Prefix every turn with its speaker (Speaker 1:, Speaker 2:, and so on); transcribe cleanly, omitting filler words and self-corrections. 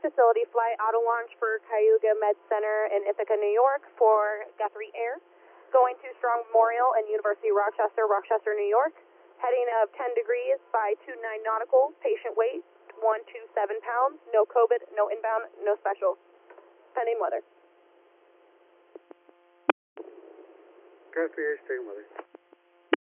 Speaker 1: facility flight auto launch for Cayuga Med Center in Ithaca, New York for Guthrie Air. Going to Strong Memorial and University Rochester, Rochester, New York. Heading of 10 degrees by 29 nautical. Patient weight 127 pounds. No COVID, no inbound, no special. Pending weather.
Speaker 2: Guthrie Air, staying weather.